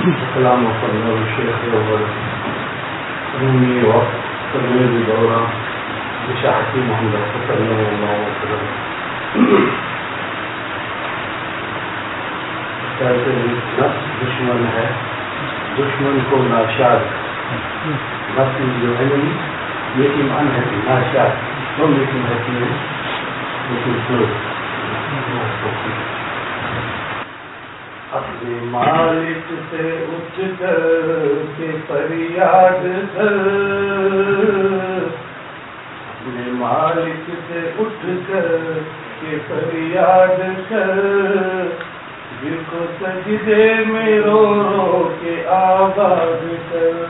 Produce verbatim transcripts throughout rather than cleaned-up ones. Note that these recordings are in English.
السلام علیکم الشیخ رومی وقت ترمیز دورہ بشاعتی محمد صلی اللہ علیہ وسلم. کہتے ہیں نفس دشمن ہے، دشمن کو ناشاد. نفس جو ہے نہیں یہ ایمان ہے ناشاد تو لیکن ہوتی ہے لیکن اپنے مالک سے اٹھ کر کے فریاد کر، اپنے مالک سے اٹھ کر کے فریاد کر، دل کو سجدے میں رو رو کے آباد کر.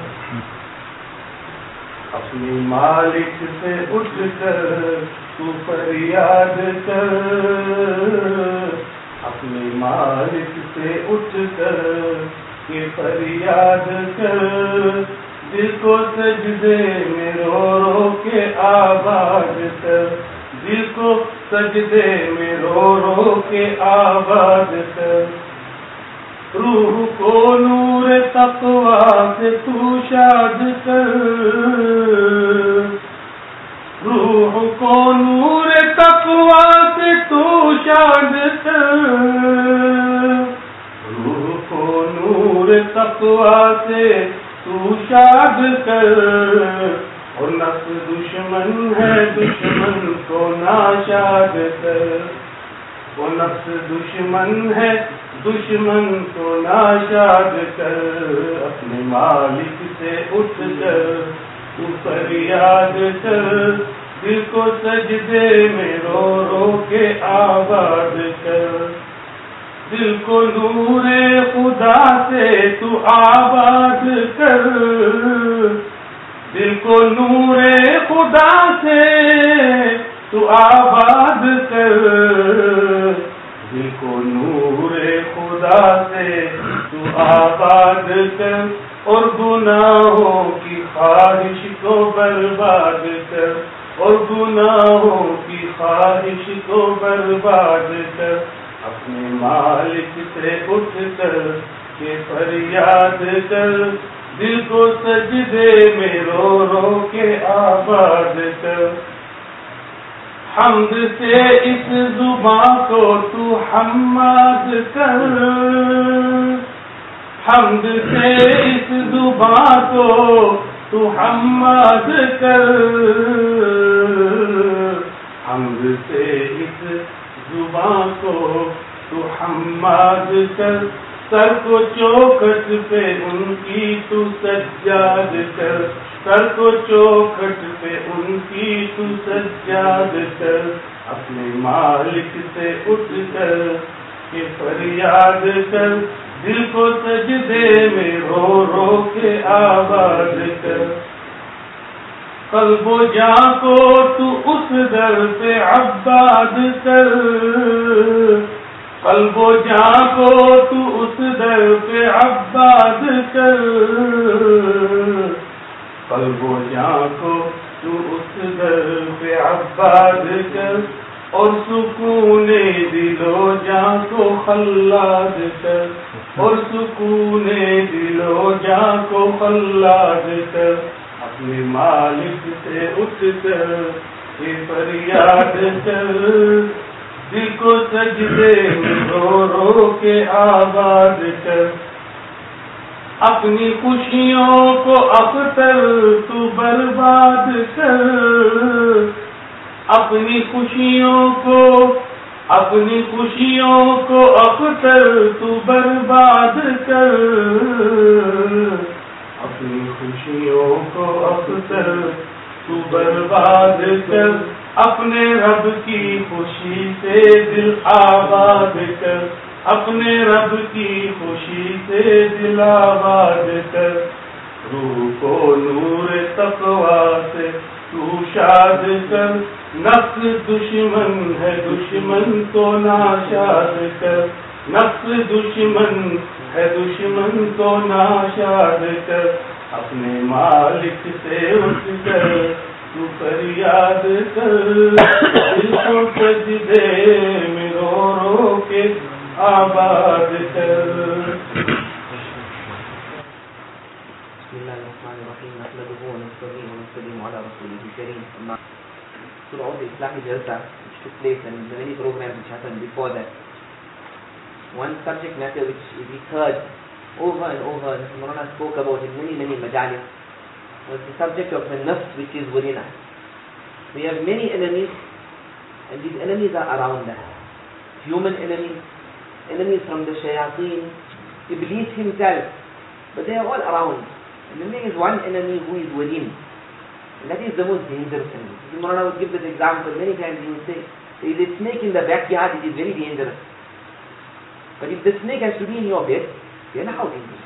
اپنے مالک سے اٹھ کر تو فریاد کر، اپنے مالک سے اٹھ کر کے فریاد کر، دل کو سجدے میں رو رو کے آباد کر، دل کو سجدے میں رو رو کے آباد کر. روح کو نور تقویٰ سے تو شاد کر، روح کو نور تقویٰ سے تو شاد کر، روح کو نور تقویٰ سے تو شاد کر. اور نفس دشمن ہے دشمن کو ناشاد کر، وہ نفس دشمن ہے دشمن کو ناشاد کر. اپنے مالک سے اٹھ کر تو فریاد کر، دل کو سجدے میں رو رو کے آباد کر. دل کو نور خدا سے تو آباد کر، دل کو نور خدا سے تو آباد کر، دل کو نور خدا سے تو آباد کر. اور گناہوں کی خواہش کو برباد کر، اور گناہوں کی خواہش کو برباد کر. اپنے مالک سے اٹھ کر کے فریاد کر، دل کو سجدے میں رو رو کے آباد کر. حمد سے اس زباں کو تو حماد کر، حمد سے اس زباں کو تو حماد کر، حمد سے اس زباں کو تو حماد کر. سر کو چوکھٹ پہ ان کی تو سجاد کر، سر کو چوکھٹ پہ ان کی تو سجاد کر. اپنے مالک سے اٹھ کر کے فریاد کر، دل کو سجدے میں رو رو کے آباد کر. قلب و جاں کو تو اس در پہ عباد کر، قلب و جاں کو تو اس در پہ عباد کر، قلب و جاں کو تو اس در پہ عباد کر. اور سکون دل و جاں کو خلاد کر، اور سکون دل و جاں کو خلاد کر. اپنے مالک سے اٹھ کر کے فریاد کر، دل کو سجدے میں رو رو کے آباد کر. اپنی خوشیوں کو اختر تو برباد کر، اپنی خوشیوں کو اپنی خوشیوں کو اختر تو برباد کر، اپنی خوشیوں کو اختر تو برباد کر. اپنے رب کی خوشی سے دل آباد کر، اپنے رب کی خوشی سے دل آباد کر. روح کو نور تقویٰ سے تو شاد کر، نفس دشمن ہے دشمن کو ناشاد کر، نفس دشمن ہے دشمن کو ناشاد کر. اپنے مالک سے اٹھ کر تو فریاد کر، دل کو سجدے میں رو رو کے آباد کر. بسم الله الرحمن الرحيم نحمده ونستعينه ونستعين على رسوله الكريم. Throughout the Islamic Jalsa which took place and the many programs which happened before that, one subject matter which we heard over and over, and Maulana spoke about in many many majalis, was the subject of the nafs which is within us. We have many enemies, and these enemies are around us. Human enemies, enemies from the shayateen, Iblis himself, but they are all around. And then there is one enemy who is within, and that is the most dangerous enemy. Maulana would give this example many times. He would say, there is a snake in the backyard, it is very dangerous. But if the snake has to be in your bed, then how dangerous?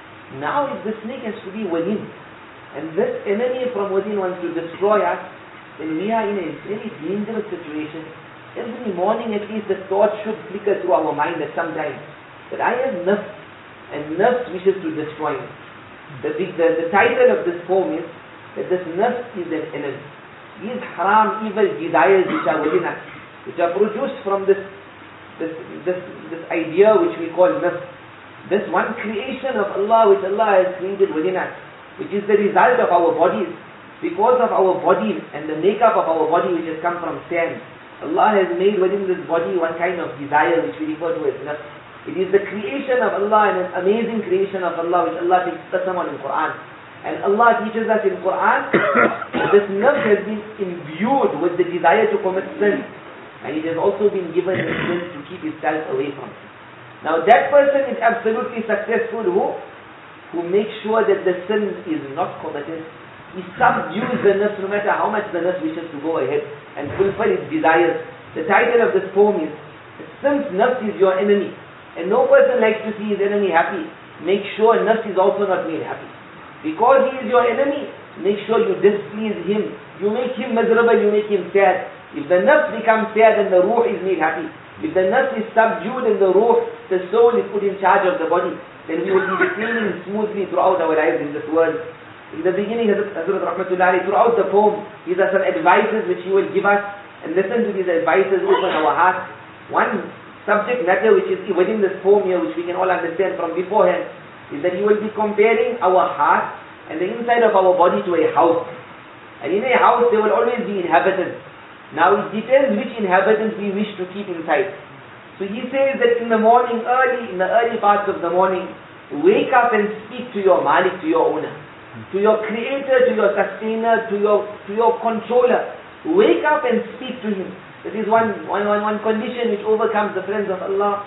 Now if the snake has to be within, and this enemy from within wants to destroy us, then we are in a very dangerous situation. Every morning at least the thought should flicker through our mind at some time that I have nafs, and nafs wishes to destroy me. The, the, the title of this poem is that this nafs is an enemy. These haram, evil desires which are within us, which are produced from this this this, this idea which we call nafs, this one creation of Allah which Allah has created within us, which is the result of our bodies, because of our bodies and the makeup of our body which has come from sand. Allah has made within this body one kind of desire which we refer to as nafs. It is the creation of Allah, and an amazing creation of Allah which Allah takes qasam on in Quran. And Allah teaches us in Quran that this nafs has been imbued with the desire to commit sin, and it has also been given the strength to keep itself away from sin. Now that person is absolutely successful who, who makes sure that the sin is not committed. He subdues the nafs no matter how much the nafs wishes to go ahead and fulfill its desires. The title of this poem is, since nafs is your enemy, and no person likes to see his enemy happy, make sure nafs is also not made happy. Because he is your enemy, make sure you displease him. You make him miserable, you make him sad. If the nafs becomes sad, then the ruh is made happy. If the nafs is subdued and the ruh, the soul is put in charge of the body, then we will be declining smoothly throughout our lives in this world. In the beginning, Hazrat Rahmatullahi, throughout the poem, these are some advices which he will give us, and listen to these advices, open our hearts. One subject matter which is within this poem here, which we can all understand from beforehand, is that he will be comparing our heart and the inside of our body to a house. And in a house there will always be inhabitants. Now it depends which inhabitants we wish to keep inside. So he says that in the morning, early, in the early parts of the morning, wake up and speak to your Malik, to your owner, to your creator, to your sustainer, to your, to your controller. Wake up and speak to him. That is one, one, one, one condition which overcomes the friends of Allah.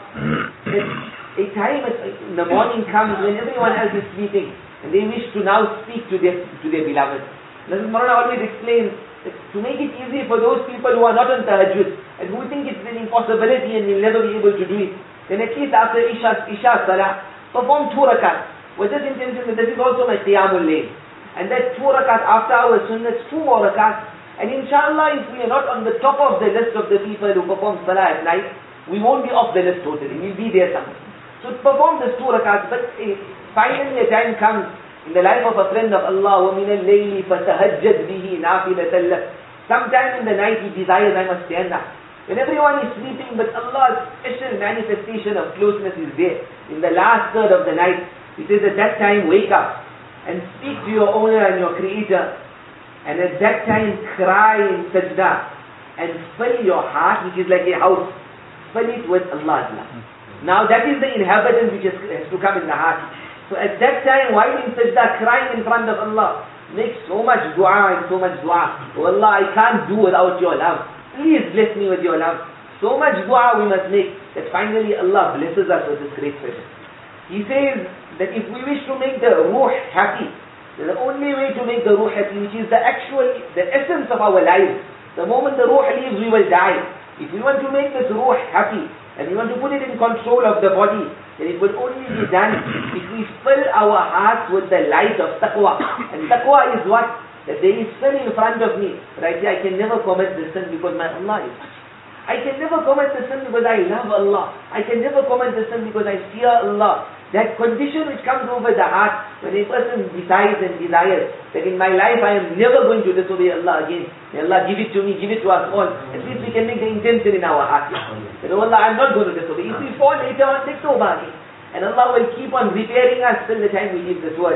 A time in the morning comes when everyone else is sleeping, and they wish to now speak to their, to their beloved. This is Maulana always explains that to make it easy for those people who are not on tahajjud, and who think it's an impossibility and will never be able to do it, then at least after Isha, Isha Salah, perform two rakat. With this intention that this is also my Qiyamul Layl. And that two rakat after our sunnah, two more rakat. And inshallah, if we are not on the top of the list of the people who perform salah at night, we won't be off the list totally. We'll be there somewhere. So perform this two rakats. But uh, finally a time comes in the life of a friend of Allah, وَمِنَ اللَّيْلِ فَتَهَجَّدْ بِهِ نَافِلَةً لَكَ. Sometime in the night he desires, I must stand up. When everyone is sleeping, but Allah's special manifestation of closeness is there. In the last third of the night, he says at that time, wake up and speak to your owner and your creator. And at that time, cry in sajda and fill your heart, which is like a house, fill it with Allah's love. Now that is the inhabitant which has, has to come in the heart. So at that time, while in sajda, crying in front of Allah, make so much dua and so much dua. Oh Allah, I can't do without your love. Please bless me with your love. So much dua we must make that finally Allah blesses us with this great treasure. He says that if we wish to make the ruh happy, the only way to make the ruh happy, which is the actual, the essence of our lives. The moment the ruh leaves, we will die. If we want to make this ruh happy, and we want to put it in control of the body, then it will only be done if we fill our hearts with the light of taqwa. And taqwa is what? That there is sin in front of me, but I say I can never commit this sin because my Allah is watching. I can never commit the sin because I love Allah. I can never commit the sin because I fear Allah. That condition which comes over the heart when a person decides and desires that in my life I am never going to disobey Allah again. May Allah give it to me, give it to us all. At least we can make the intention in our heart. That oh Allah, I am not going to disobey. If we fall later on, take tawbah again. And Allah will keep on repairing us till the time we leave this world.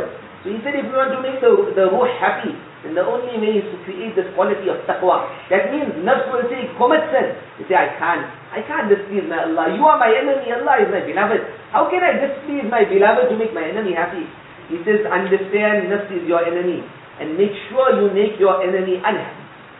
So he said, if you want to make the, the ruh happy, then the only way is to create this quality of taqwa. That means nafs will say, commit sin. You say, I can't. I can't displease my Allah. You are my enemy. Allah is my beloved. How can I displease my beloved to make my enemy happy? He says, understand nafs is your enemy. And make sure you make your enemy unhappy.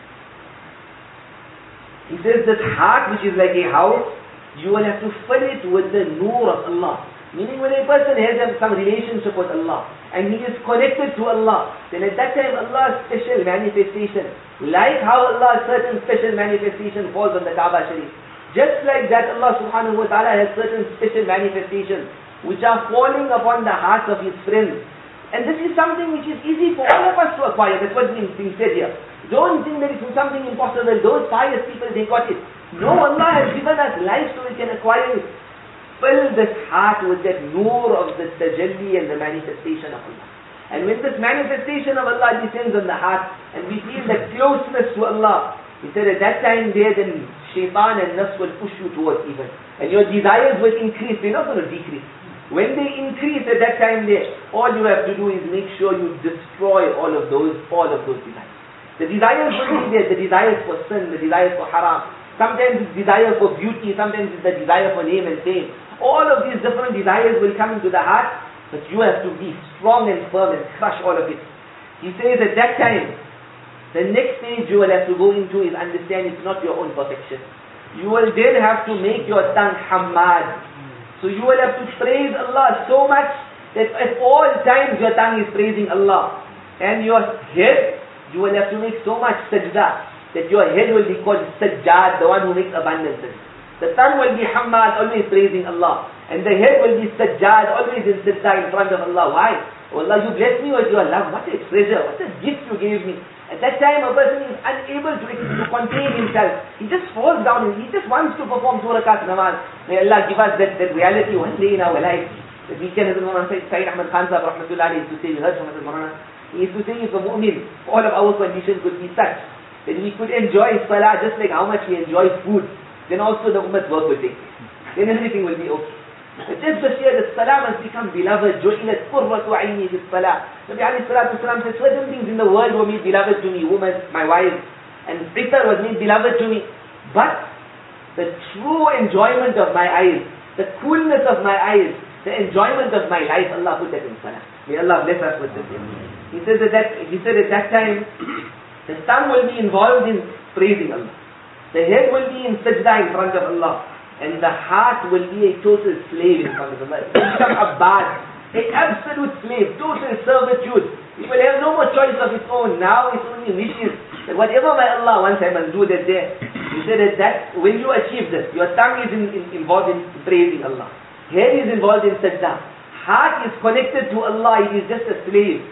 He says, this heart which is like a house, you will have to fill it with the nur of Allah. Meaning when a person has some relationship with Allah and he is connected to Allah, then at that time Allah's special manifestation, like how Allah's certain special manifestation falls on the Kaaba Sharif, just like that Allah subhanahu wa ta'ala has certain special manifestations which are falling upon the hearts of His friends. And this is something which is easy for all of us to acquire. That's what is being said here. Don't think that it's something impossible. Those pious people, they got it. No, Allah has given us life so we can acquire it. Fill this heart with that nur of the tajalli and the manifestation of Allah. And when this manifestation of Allah descends on the heart and we feel that closeness to Allah, he said at that time there, then shaitan and nafs will push you towards evil. And your desires will increase, they're not going to decrease. When they increase at that time there, all you have to do is make sure you destroy all of those, all of those desires. The desires will be there, the desires for sin, the desires for haram. Sometimes it's desire for beauty, sometimes it's the desire for name and fame. All of these different desires will come into the heart, but you have to be strong and firm and crush all of it. He says at that time, the next stage you will have to go into is understand it's not your own perfection. You will then have to make your tongue hamad. So you will have to praise Allah so much that at all times your tongue is praising Allah. And your head, you will have to make so much sajda that your head will be called sajjad, the one who makes abundance. The tongue will be hamad, always praising Allah. And the head will be sajjad, always in sajda in front of Allah. Why? Oh Allah, you bless me with your love. What a treasure, what a gift you gave me. At that time, a person is unable to, to contain himself. He just falls down and he just wants to perform two rakat namaz. May Allah give us that, that reality one day in our life. That we can, as Sayyid Ahmad Khan Sahib rahmatullah used to say, we heard from Hazrat Maulana, he used to say if a mu'min, all of our conditions could be such that we could enjoy salah just like how much we enjoy food, then also the ummah's work will take place. Then everything will be okay. But just the fear that salah must become beloved. جُعِلَتْ قُرَّةُ عَيْنِي فِي الصَّلَاةِ. Nabi alayhi salatu wasalam said, certain things in the world were made beloved to me, women, my wives, and fitar was made beloved to me. But the true enjoyment of my eyes, the coolness of my eyes, the enjoyment of my life, Allah put that in salah. May Allah bless us with this. He says that, that he said at that time, the tongue will be involved in praising Allah. The head will be in sajda in front of Allah. And the heart will be a total slave in front of Allah. It will become abad, an absolute slave, total servitude. It will have no more choice of its own. Now its only wishes that whatever my Allah wants I must do that there. He said that, that when you achieve this, your tongue is in, in, involved in praising Allah. Head is involved in sajda. Heart is connected to Allah, it is just a slave.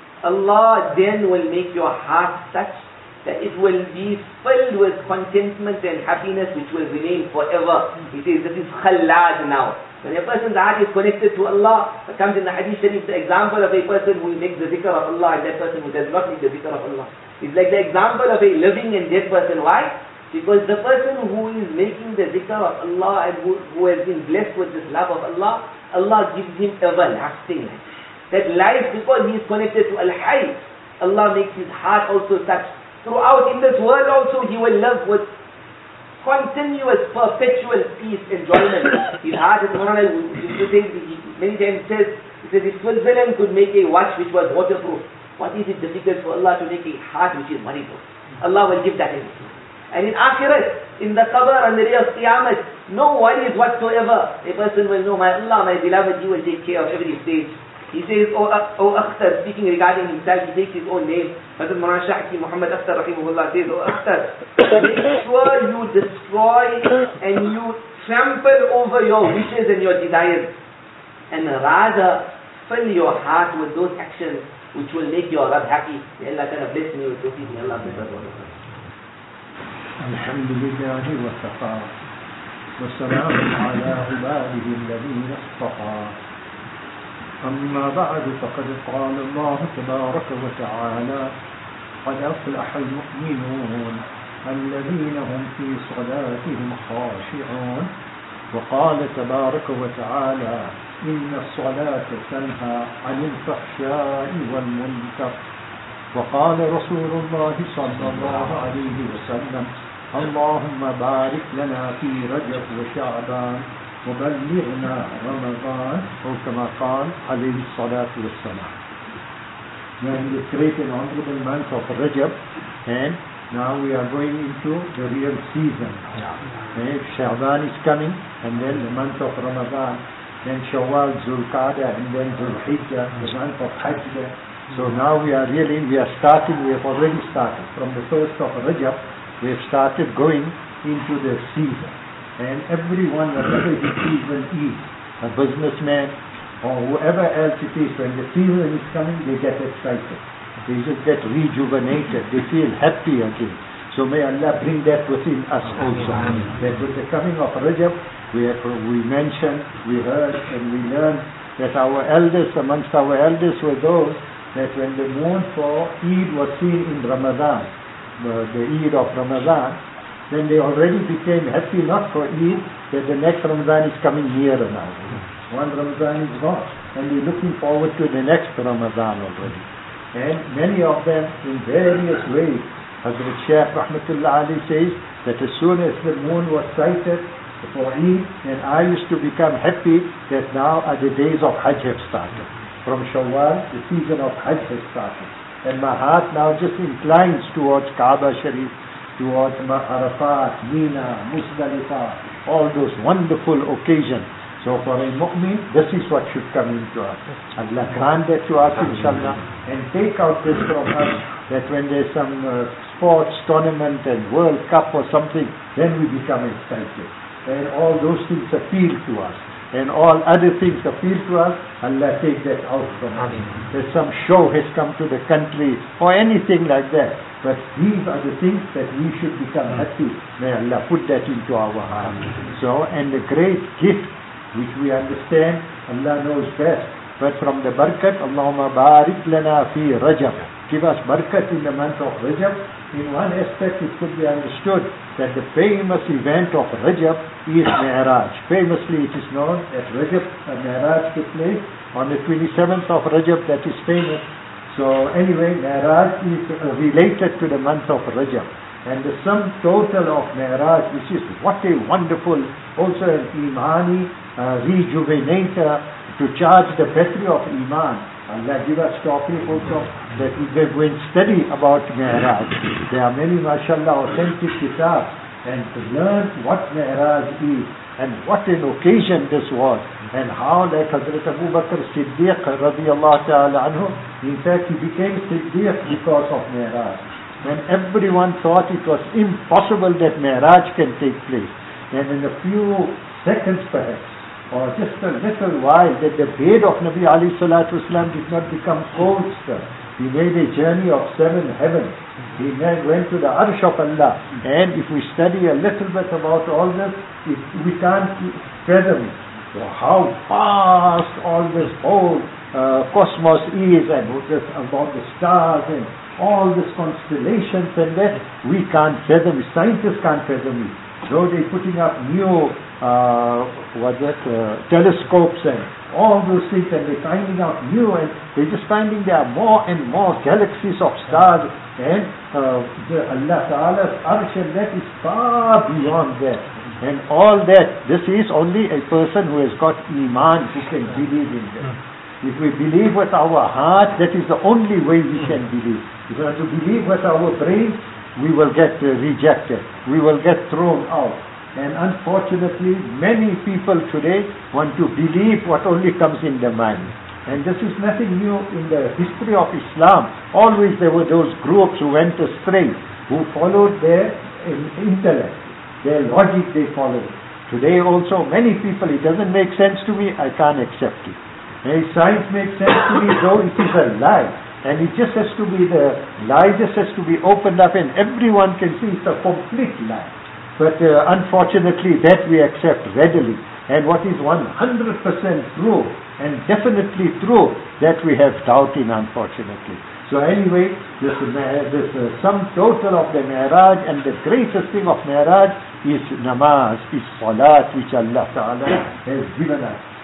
Allah then will make your heart such that it will be filled with contentment and happiness which will remain forever. He says this is khallad now. When a person's heart is connected to Allah, it comes in the hadith sharif, the example of a person who makes the zikr of Allah and that person who does not make the zikr of Allah. It's like the example of a living and dead person. Why? Because the person who is making the zikr of Allah and who, who has been blessed with this love of Allah, Allah gives him everlasting life. That life, because he is connected to Al-Hayy, Allah makes his heart also such. Throughout in this world also he will live with continuous, perpetual peace, enjoyment. His heart is one of the many times says, he says if Switzerland could make a watch which was waterproof, what is it difficult for Allah to make a heart which is worryproof? Allah will give that in him. And in Akhirat, in the qabr and the day of Qiyamah, no worries whatsoever. A person will know, my Allah, my beloved, He will take care of every stage. He says, oh, oh Akhtar, speaking regarding himself, he takes his own name. Hazrat Maulana Shahki Muhammad Akhtar rahimahullah says, oh Akhtar, make sure you destroy and you trample over your wishes and your desires. And rather, fill your heart with those actions which will make your Rabb happy. May Allah ta'ala bless me with tawfiq. May Allah bless us. Alhamdulillah wa safa. Wa salamun ala ibadihi alladhina istafa. أما بعد فقد قال الله تبارك وتعالى قد أفلح المؤمنون الذين هم في صلاتهم خاشعون وقال تبارك وتعالى إن الصلاة تنهى عن الفحشاء والمنكر وقال رسول الله صلى الله عليه وسلم اللهم بارك لنا في رجب وشعبان وبلغنا رمضان أو كما قال عليه الصلاة والسلام. Now in this great and honorable month of Rajab, and now we are going into the real season. And Sha'ban is coming, and then the month of Ramadan, then Shawwal, Zulqa'dah, and then Zulhijjah, the month of Hajj. So now we are really, we are starting, we have already started. From the first of Rajab, we have started going into the season. And everyone, whatever his season is, a businessman, or whoever else it is, when the season is coming, they get excited. They just get rejuvenated. They feel happy again. So may Allah bring that within us also. That with the coming of Rajab, we, have, we mentioned, we heard, and we learned that our elders, amongst our elders were those that when the moon for Eid was seen in Ramadan, the, the Eid of Ramadan, then they already became happy, not for Eid, that the next Ramadan is coming nearer now. One Ramadan is gone, and we're looking forward to the next Ramadan already. And many of them, in various ways, Hazrat Shaykh Rahmatullah Ali says that as soon as the moon was sighted for Eid, and I used to become happy that now are the days of Hajj have started. From Shawwal, the season of Hajj has started. And my heart now just inclines towards Kaaba Sharif, towards Arafat, Mina, Muzdalifah, all those wonderful occasions. So for a mu'min, this is what should come into us. Allah grant that to us, inshallah, and take out this from us, that when there's some uh, sports tournament and World Cup or something, then we become excited. And all those things appeal to us. And all other things appeal to us, Allah take that out from us. There's some show has come to the country, or anything like that. But these are the things that we should become happy. May Allah put that into our heart. So, and the great gift which we understand, Allah knows best. But from the barakat, Allahumma barik lana fi Rajab. Give us barakat in the month of Rajab. In one aspect it could be understood that the famous event of Rajab is Mi'raj. Famously it is known that Rajab, uh, Mi'raj took place on the twenty-seventh of Rajab, that is famous. So anyway, Mi'raj is uh, related to the month of Rajab. And the sum total of Mi'raj, which is what a wonderful, also an Imani uh, rejuvenator to charge the battery of Iman. Allah give us tawfiq also that we go and study about Mi'raj. There are many, mashallah, authentic kitabs, and to learn what Mi'raj is and what an occasion this was, and how like Hazrat Abu Bakr Siddiq radiallahu ta'ala anhu, in fact he became Siddiq because of Mi'raj. When everyone thought it was impossible that Mi'raj can take place, and in a few seconds perhaps, or just a little while, that the bed of Nabi alayhi salatu wasalam did not become cold, sir. He made a journey of seven heavens. He then went to the Arsh of Allah. And if we study a little bit about all this, it, we can't fathom it. So how vast all this whole uh, cosmos is, and this, about the stars and all these constellations, and that we can't fathom it. Scientists can't fathom it. Though they're putting up new uh, what's that, uh, telescopes and all those things, and they're finding out new, and they're just finding there are more and more galaxies of stars, and uh, the Allah Ta'ala's Arsh, and that is far beyond that. And all that, this is only a person who has got Iman who can believe in that. If we believe with our heart, that is the only way we can believe. If we are to believe with our brain, we will get uh, rejected. We will get thrown out. And unfortunately, many people today want to believe what only comes in their mind. And this is nothing new in the history of Islam. Always there were those groups who went astray, who followed their intellect, their logic they followed. Today also many people, it doesn't make sense to me, I can't accept it. And science makes sense to me, though it is a lie. And it just has to be, the lie just has to be opened up, and everyone can see it's a complete lie. But uh, unfortunately that we accept readily. And what is one hundred percent true and definitely true, that we have doubt in, unfortunately. So anyway, this, uh, this uh, sum total of the Mi'raj, and the greatest thing of Mi'raj is namaz, is salat, which Allah Ta'ala has given us.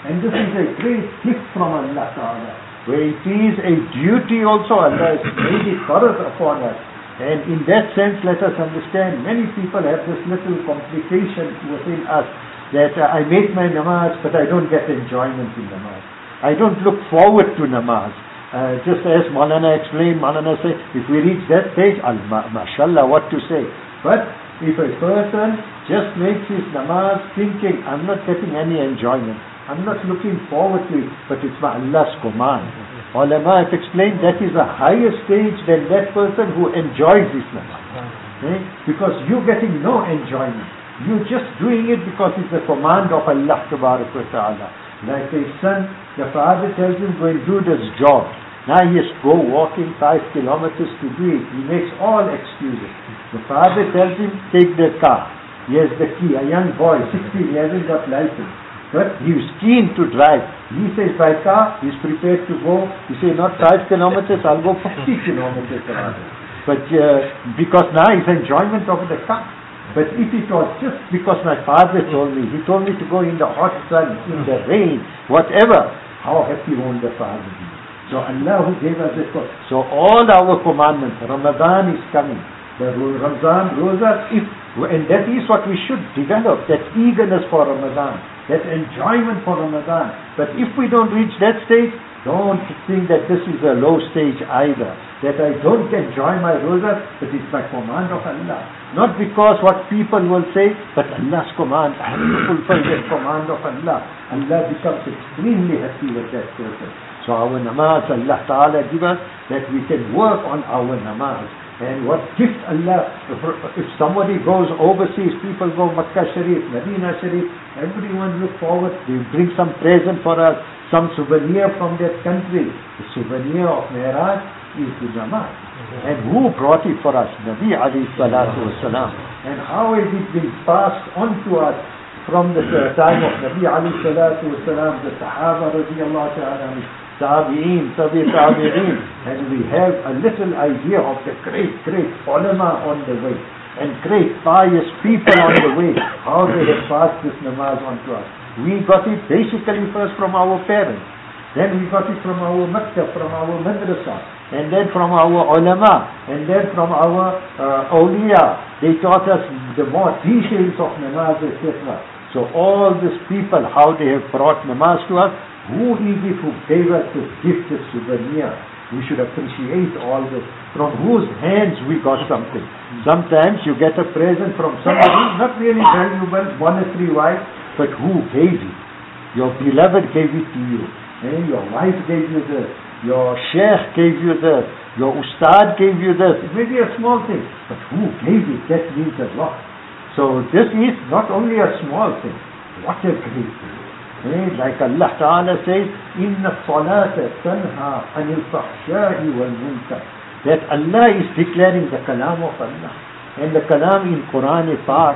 And this is a great gift from Allah Ta'ala, where it is a duty also. Allah has made it further upon us. And in that sense, let us understand, many people have this little complication within us, that uh, I make my namaz, but I don't get enjoyment in namaz. I don't look forward to namaz. Uh, just as Maulana explained, Maulana said, if we reach that stage, al mashallah, what to say. But if a person just makes his namaz thinking, I'm not getting any enjoyment, I'm not looking forward to it, but it's by Allah's command. Ulama have explained that is a higher stage than that person who enjoys his namaz. Okay? Because you're getting no enjoyment. You're just doing it because it's the command of Allah Ta'ala. Like a son, the father tells him, go and do this job. Now he has to go walking five kilometers to do it. He makes all excuses. The father tells him, take the car. He has the key. A young boy, sixteen, he hasn't got license. But he is keen to drive. He says, by car, he's prepared to go. He says, not five kilometers, I'll go fifty kilometers rather. But uh, because now it's enjoyment of the car. But if it was just because my father told me, he told me to go in the hot sun, in the rain, whatever, how happy won't the father be? So Allah who gave us this. So all our commandments, Ramadan is coming. The Ramzan, Roza, if, and that is what we should develop, that eagerness for Ramadan, that enjoyment for Ramadan. But if we don't reach that stage, don't think that this is a low stage either. That I don't enjoy my Roza, but it's my command of Allah. Not because what people will say, but Allah's command. I have to fulfill that command of Allah. Allah becomes extremely happy with that person. So our namaz, Allah Ta'ala give us that we can work on our namaz. And what gift Allah, if somebody goes overseas, people go Makkah Sharif, Medina Sharif, everyone look forward, they bring some present for us, some souvenir from that country. The souvenir of Mi'raj is the namaz. And who brought it for us? Nabi alayhi salatu wasalam. And how has it been passed on to us from the time of Nabi alayhi salatu wasalam, the Sahaba radiyallahu ta'ala, Tabi'een, Tabi' Tabi'een, and we have a little idea of the great, great ulama on the way, and great pious people on the way, how they have passed this namaz on to us. We got it basically first from our parents, then we got it from our maktab, from our madrasa, and then from our ulama, and then from our uh, awliya. They taught us the more details of namaz, et cetera. So all these people, how they have brought namaz to us, who is it who gave us this gift, this souvenir? We should appreciate all this. From whose hands we got something. Sometimes you get a present from somebody, not really valuable, monetary wise, but who gave it? Your beloved gave it to you. And your wife gave you this. Your sheikh gave you this. Your ustad gave you this. It may be a small thing, but who gave it? That means a lot. So this is not only a small thing. What a great thing. Like Allah Ta'ala says, إِنَّ الصَّلَاةَ تَنْهَى عَنِ الْفَحْشَاءِ وَالْمُنْكَرِ. That Allah is declaring the kalam of Allah. And the kalam in Quran is Pak.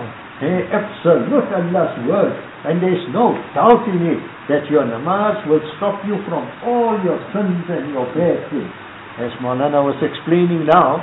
Absolute Allah's word. And there is no doubt in it that your namaz will stop you from all your sins and your bad things. As Maulana was explaining now,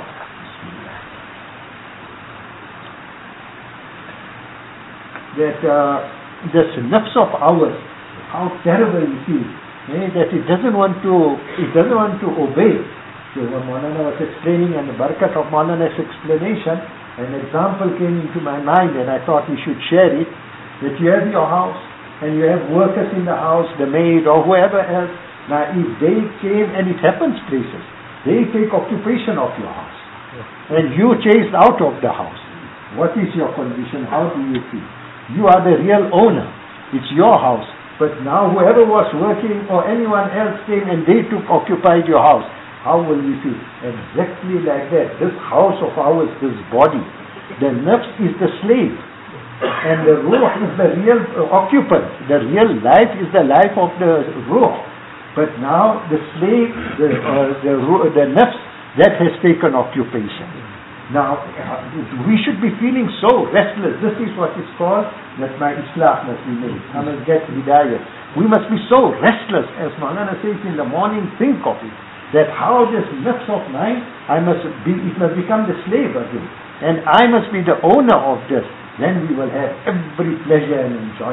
that uh, this nafs of ours, how terrible it is, eh, that it doesn't want to, it doesn't want to obey. So when Maulana was explaining, and the barakat of Maulana's explanation, an example came into my mind, and I thought we should share it. That you have your house, and you have workers in the house, the maid or whoever else. Now if they came, and it happens places, they take occupation of your house, and you chased out of the house. What is your condition? How do you feel? You are the real owner. It's your house. But now whoever was working or anyone else came and they took occupied your house. How will you feel? Exactly like that. This house of ours, this body, the nafs is the slave. And the ruh is the real occupant. The real life is the life of the ruh. But now the slave, the, uh, the, ruh, the nafs, that has taken occupation. Now, we should be feeling so restless. This is what is called that my Islah must be made. I must get hidayah. We must be so restless, as Maulana says in the morning, think of it. That how this nafs of mine, I must be, it must become the slave again. And I must be the owner of this. Then we will have every pleasure and enjoyment.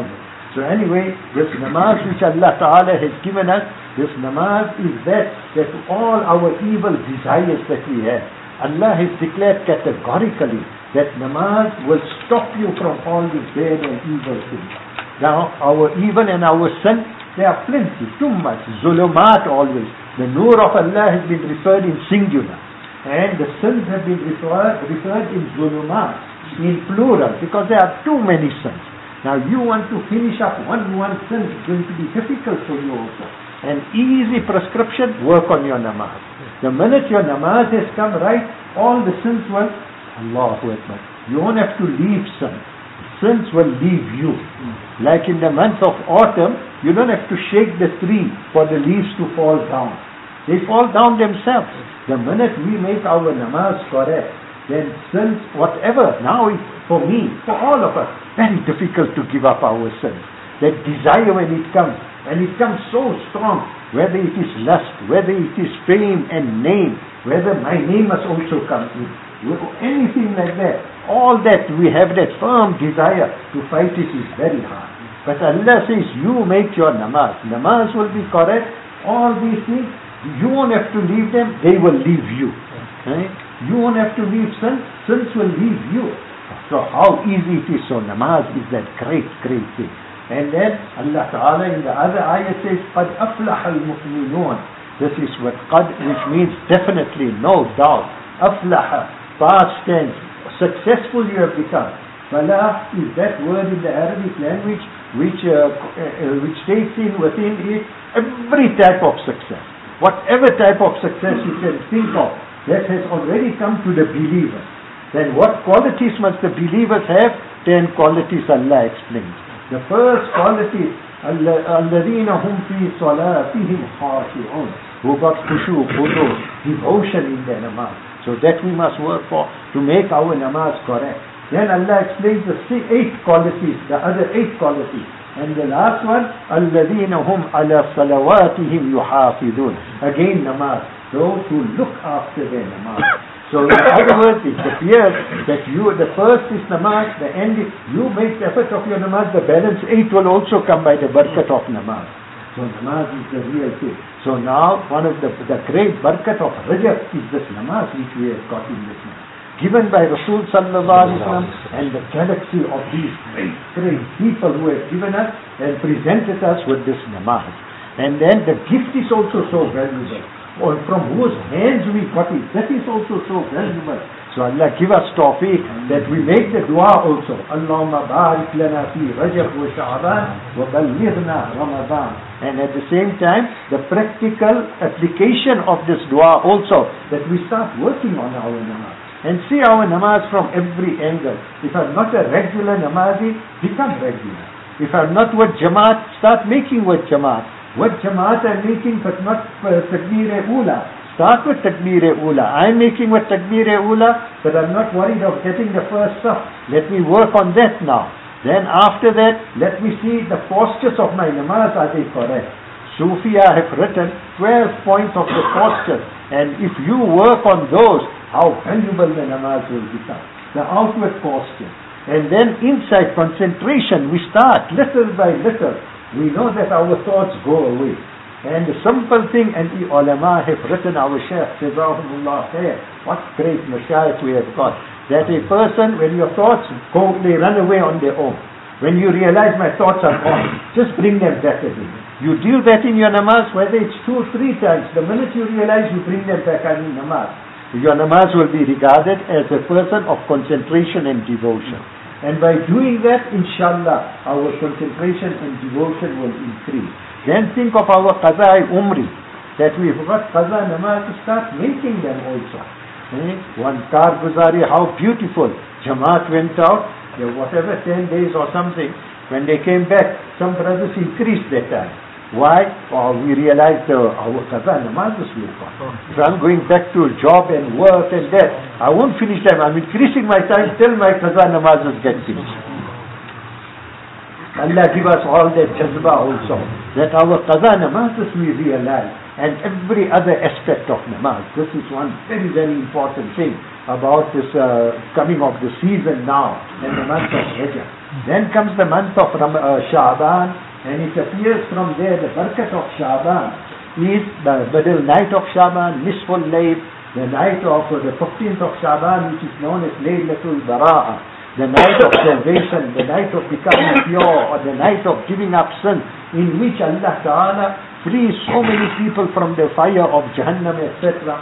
So anyway, this namaz which Allah Ta'ala has given us, this namaz is that, that all our evil desires that we have, Allah has declared categorically that namaz will stop you from all the bad and evil things. Now, our evil and our sin, there are plenty, too much, zulumat always. The nur of Allah has been referred in singular, and the sins have been referred, referred in zulumat, in plural, because there are too many sins. Now you want to finish up one one sin, it's going to be difficult for you also. An easy prescription, work on your namaz. The minute your namaz has come right, all the sins will, Allahu Akbar. You won't have to leave sin. Sins will leave you. Like in the month of autumn, you don't have to shake the tree for the leaves to fall down. They fall down themselves. The minute we make our namaz correct, then sins, whatever, now it's for me, for all of us, very difficult to give up our sins. That desire when it comes, and it comes so strong, whether it is lust, whether it is fame and name, whether my name must also come in, anything like that, all that we have that firm desire to fight it is very hard. But Allah says, you make your namaz. Namaz will be correct. All these things, you won't have to leave them, they will leave you. Right? You won't have to leave sins, sins will leave you. So how easy it is. So namaz is that great, great thing. And then Allah Ta'ala in the other ayah says, قَدْ أَفْلَحَ الْمُؤْمِنُونَ. This is what qad, which means definitely, no doubt. Aflaha, past tense, successful you have become. Falah is that word in the Arabic language which uh, uh, which takes in within it every type of success. Whatever type of success you can think of, that has already come to the believer. Then what qualities must the believers have? Ten qualities Allah explains. The first quality, الَّذِينَ هُمْ فِي صَلَاتِهِمْ خَاشِعُونَ, who got khushu, khudu, devotion in their namaz. So that we must work for, to make our namaz correct. Then Allah explains the eight qualities, the other eight qualities. And the last one, الَّذِينَ هُمْ عَلَى صَلَوَاتِهِمْ يُحَافِظُونَ. Again namaz, those who look after their namaz. So in other words, it appears that you, the first is namaz, the end is, you make the effort of your namaz, the balance eight will also come by the barakat of namaz. So namaz is the real thing. So now, one of the, the great barakat of Rajab is this namaz which we have got in this month, given by Rasul Sallallahu Alaihi Wasallam and the galaxy of these great, great people who have given us and presented us with this namaz. And then the gift is also so valuable. Or from whose hands we got it, that is also so valuable. So Allah give us tawfiq that we make the dua also. Allahumma barik lana fi Rajab wa Sha'ban wa ballighna Ramadan. And at the same time, the practical application of this dua also, that we start working on our namaz. And see our namaz from every angle. If I'm not a regular namazi, become regular. If I'm not with Jamaat, start making with Jamaat. What Jamaat I'm making, but not uh, Takbir-e-Ula. Start with Takbir-e-Ula. I'm making with Takbir-e-Ula, but I'm not worried of getting the first stuff. Let me work on that now. Then after that, let me see the postures of my namaz, are they correct? Sufia have written twelve points of the postures, and if you work on those, how valuable the namaz will become. The outward posture. And then inside concentration, we start little by little. We know that our thoughts go away. And the simple thing, and the ulama have written, our Shaykh, Jazahumullah khair, what great mashayikh we have got, that a person, when your thoughts go, they run away on their own. When you realize my thoughts are gone, just bring them back again. You do that in your namaz, whether it's two or three times, the minute you realize, you bring them back in namaz. Your namaz will be regarded as a person of concentration and devotion. And by doing that, inshallah, our concentration and devotion will increase. Then think of our qaza umri, that we forgot qaza namaz, to start making them also. Eh? One Karguzari, how beautiful. Jamaat went out, whatever, ten days or something. When they came back, some brothers increased their time. Why? Oh, we realized uh, our qaza namazes we have got. If I'm going back to job and work and that, I won't finish time. I'm increasing my time till my qaza namazes get finished. Allah give us all that jazba also, that our qaza namazes we realize, and every other aspect of namaz. This is one very, very important thing about this uh, coming of the season now, and the month of Rajab. Then comes the month of Ram- uh, Sha'ban, and it appears from there the barakat of Sha'ban is the middle night of Sha'ban, Nisful Layl, the night of uh, the fifteenth of Sha'ban, which is known as Laylatul Bara'ah, the night of salvation, the night of becoming pure, or the night of giving up sin, in which Allah Ta'ala frees so many people from the fire of Jahannam, et cetera.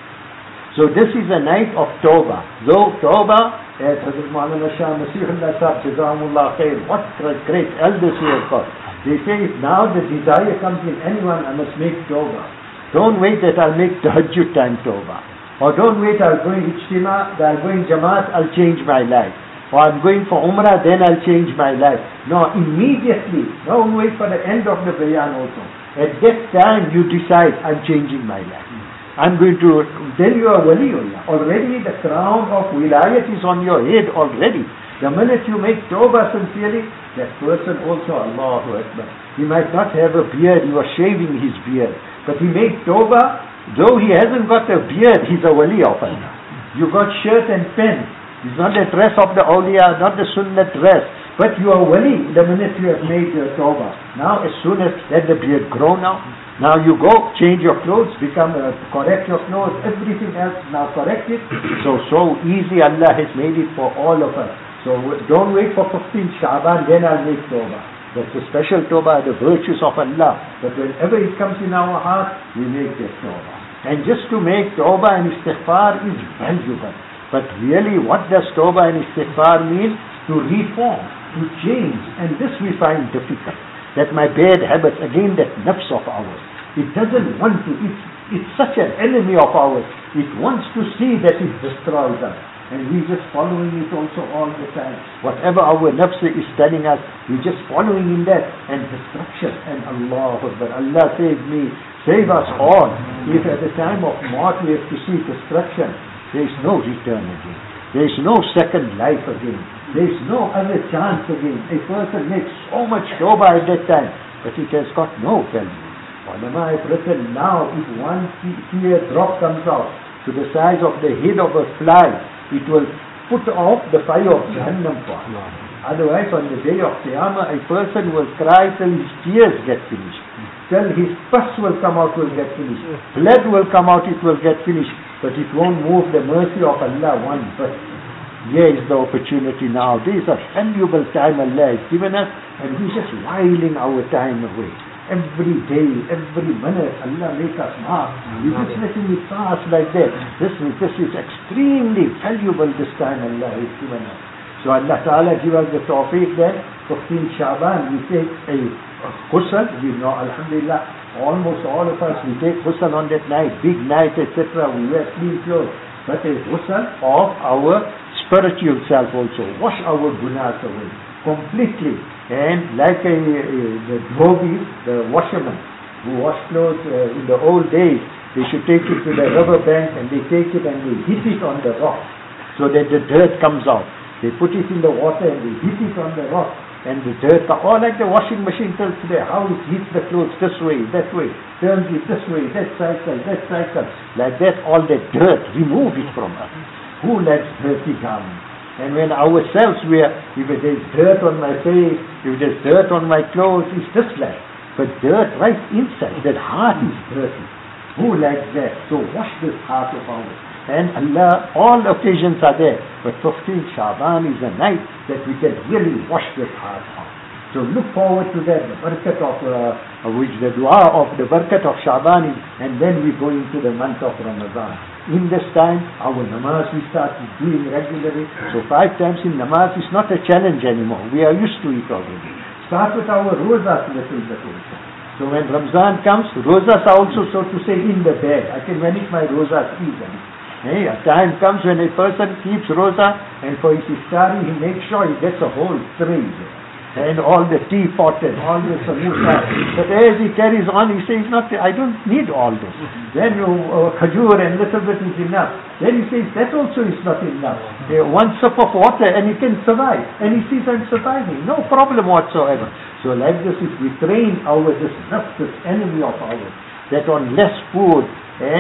So this is a night of Tawbah. Though Tawbah, as Hazrat Maulana Shah Masihullah Sahib, Jazakumullah Khair, what great elders we have got. They say if now the desire comes in anyone, I must make Tawbah. Don't wait that I'll make Tahajjud time Tawbah. Or don't wait I'll go in Ijtima, I'll go in Jamaat, I'll change my life. Or I'm going for Umrah, then I'll change my life. No, immediately. Don't wait for the end of the bayan also. At that time you decide, I'm changing my life. I'm going to, then you are waliullah. Already the crown of wilayat is on your head already. The minute you make tawbah sincerely, that person also, Allahu Akbar. He might not have a beard, you are shaving his beard. But he makes tawbah, though he hasn't got a beard, he's a wali of Allah. You got shirt and pants. It's not the dress of the awliya, not the sunnah dress. But you are wali the minute you have made your tawbah. Now as soon as let the beard grow now, now you go, change your clothes, become, uh, correct your clothes, everything else now corrected. So, so easy Allah has made it for all of us. So don't wait for fifteenth Sha'ban, then I'll make tawbah. That's the special tawbah, the virtues of Allah. But whenever it comes in our heart, we make that tawbah. And just to make tawbah and istighfar is valuable. But really, what does tawbah and istighfar mean? To reform, to change. And this we find difficult. That my bad habits, again that nafs of ours, it doesn't want to, it's, it's such an enemy of ours. It wants to see that it destroys us. And we're just following it also all the time. Whatever our nafs is telling us, we're just following in that. And destruction. And Allah Akbar, Allah save me, save us all. If at the time of maut we have to see destruction, there is no return again. There is no second life again. There is no other chance again. A person makes so much tawbah at that time, but it has got no value. Ulama have written now, if one tear drop comes out to the size of the head of a fly, it will put off the fire of Jahannam for him. Otherwise, on the day of Qiyamah, a person will cry till his tears get finished. Till his pus will come out, will get finished. Blood will come out, it will get finished. But it won't move the mercy of Allah one bit. Here is the opportunity now. This is a valuable time Allah has given us, and we're just whiling our time away. Every day, every minute, Allah make us mark. We're just letting it pass like that. This is, this is extremely valuable this time Allah has given us. So Allah Ta'ala give us the tawfiq then, fifteenth Sha'ban, we take a ghusl, we know, Alhamdulillah, almost all of us, we take ghusl on that night, big night, et cetera. We wear clean clothes. But a ghusl of our spiritual self also. Wash our gunas away completely. And like a, a, the dhobis, the washermen who wash clothes uh, in the old days, they should take it to the river bank and they take it and they hit it on the rock so that the dirt comes out. They put it in the water and they hit it on the rock. And the dirt, or like the washing machine tells today, how it heats the clothes this way, that way, turns it this way, that cycle, that cycle. Like that, all that dirt, remove it from us. Who likes dirty garments? And when ourselves we are, if there's dirt on my face, if there's dirt on my clothes, it's just like. But dirt right inside, that heart is dirty. Who likes that? So wash this heart of ours. And Allah, all occasions are there. But fifteenth Sha'ban is a night that we can really wash this heart out. So look forward to that, the barakat of, uh, which the dua of the barakat of Sha'ban is, and then we go into the month of Ramadan. In this time, our namaz we start doing regularly. So five times in namaz is not a challenge anymore. We are used to it already. Start with our rozas little bit also. So when Ramzan comes, rozas are also, so to say, in the bag. I can manage my rozas easily. Hey, a time comes when a person keeps roza, and for his iftari he makes sure he gets a whole tray and all the teapot and all the samosa. But as he carries on, he says, "Not, I don't need all this." Then you uh, khajur and little bit is enough. Then he says, that also is not enough. Uh, one sip of water and he can survive. And he sees I'm surviving. No problem whatsoever. So like this, if we train our this nafs, this enemy of ours, that on less food and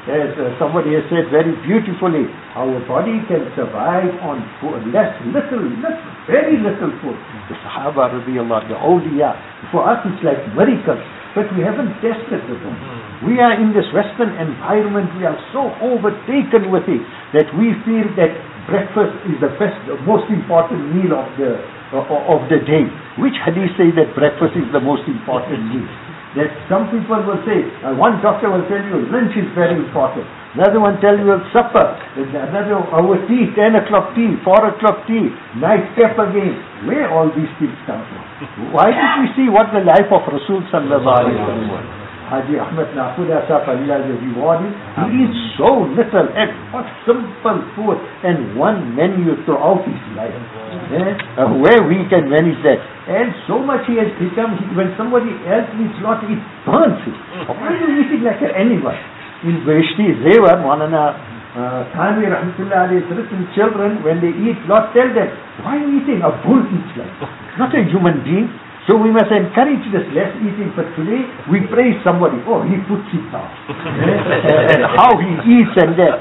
As uh, somebody has said very beautifully, our body can survive on food, less, little, little, very little food. The Sahaba, radiallahu, the awliya, for us it's like miracles, but we haven't tested with them. We are in this Western environment, we are so overtaken with it that we feel that breakfast is the best, the most important meal of the uh, of the day. Which hadith say that breakfast is the most important meal? That some people will say, uh, one doctor will tell you lunch is very important. Another one tell you supper. Another our tea, ten o'clock tea, four o'clock tea, nightcap again. Where all these things come from? Why did we see what the life of Rasul sallallahu alaihi wasallam was? Haji Ahmed Naquda Sahib, Allah is rewarded. He eats so little and what simple food and one menu throughout his life. Eh? Uh, where we can manage that. And so much he has become, he, when somebody else eats lot, it burns it. Why are you eating like an animal? In Beheshti Zevar, Maulana uh, Thanvi Rahmatullah alayhi written, children, when they eat lot, tell them, why are you eating? A bull eats like that. Not a human being. So we must encourage this less eating. But today we praise somebody. Oh, he puts it down. And how he eats and that.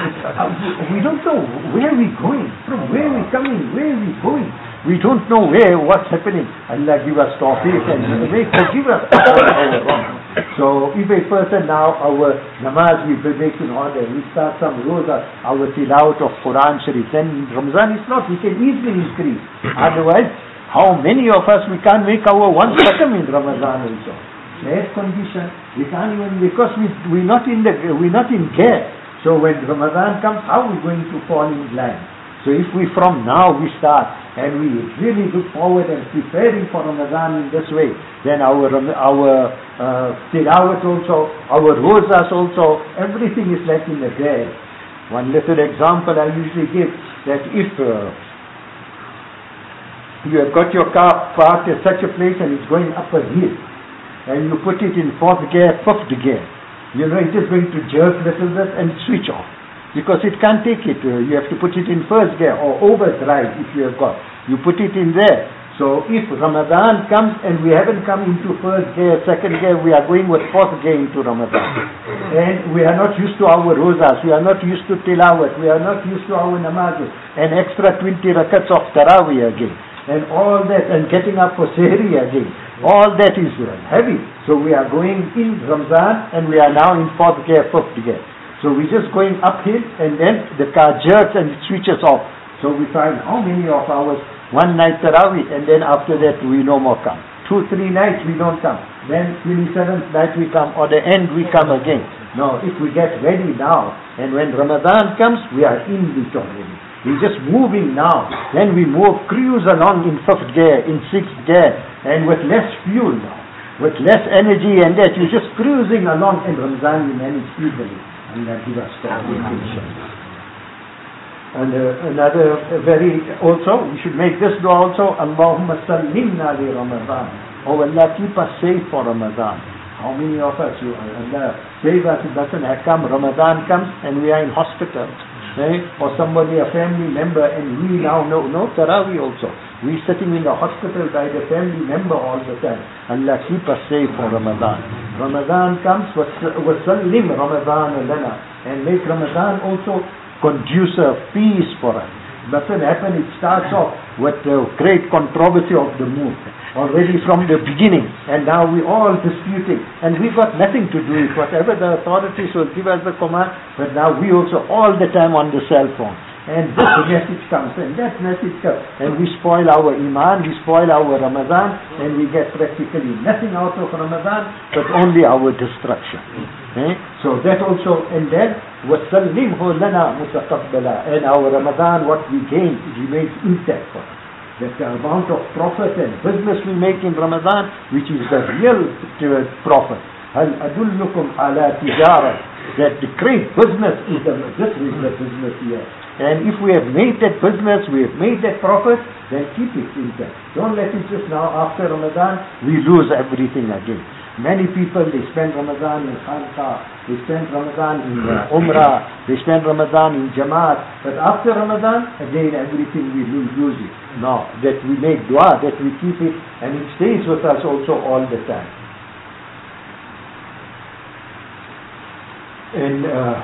We don't know where we going. From where we coming. Where we going. We don't know where, what's happening. Allah give us tawfiq and may forgive us all our wrong. So if a person now, our namaz we make in order, we start some roza, our tilawat of Quran Sharif, then Ramzan is not, we can easily increase. Otherwise, how many of us, we can't make our one khatam in Ramadan also. Air condition, we can't even, because we, we're not in the, we're not in care. So when Ramadan comes, how are we going to fall in line? So if we from now we start, and we really look forward and preparing for Ramadan in this way, then our, our uh, tilawat also, our rozas also, everything is like in the there. One little example I usually give, that if uh, you have got your car parked at such a place and it's going up a hill, and you put it in fourth gear, fifth gear, you know it is going to jerk little bit and switch off, because it can't take it. Uh, you have to put it in first gear or overdrive if you have got. You put it in there. So if Ramadan comes and we haven't come into first gear, second gear, we are going with fourth gear into Ramadan. And we are not used to our rozas, we are not used to tilawat, we are not used to our namazes, and extra twenty rakats of Taraweeh again. And all that, and getting up for Sehri again. All that is heavy. So we are going in Ramzan and we are now in fourth gear, fifth gear. So we're just going uphill and then the car jerks and it switches off. So we find how many of ours, one night Tarawih and then after that we no more come. Two, three nights we don't come. Then twenty-seventh night we come, or the end we come again. No, if we get ready now and when Ramadan comes, we are in it already. We're just moving now. Then we move, cruise along in fifth gear, in sixth gear, and with less fuel now, with less energy and that, you're just cruising along in Ramzan, you manage easily. And that gives us And uh, another uh, very, also, we should make this dua also, Allahumma sallimna li Ramadan. Oh Allah, keep us safe for Ramadan. How many of us, you, Allah, save us, it doesn't come, Ramadan comes and we are in hospital. Eh? Or somebody, a family member, and we now know, no Taraweeh also. We sitting in the hospital by the family member all the time. Allah keep us safe for Ramadan. Ramadan comes, وَسَلِّمْ Ramadan lana, and make Ramadan also conducive, peace for us. Doesn't happen, it starts off with the great controversy of the moon already from the beginning, and now we all disputing, and we got nothing to do with whatever the authorities will give us the command, but now we also all the time on the cell phone, and this message comes and that message comes, and we spoil our iman, we spoil our Ramadan, and we get practically nothing out of Ramadan but only our destruction. Eh? So that also, and then وَسَلِّمْهُ لَنَا مُتَقَبَّلًا, and our Ramadan, what we gain, it remains intact for us. That the amount of profit and business we make in Ramadan, which is the real profit. هَلْ أَدُلُّكُمْ عَلَى تِجَارَةٍ, that the great business is the, this is the business here. And if we have made that business, we have made that profit, then keep it intact. Don't let it just now after Ramadan, we lose everything again. Many people, they spend Ramadan in Khanqa, they spend Ramadan in uh, Umrah, they spend Ramadan in Jamaat, but after Ramadan, again everything we lose, lose it. No, that we make dua, that we keep it, and it stays with us also all the time. in uh,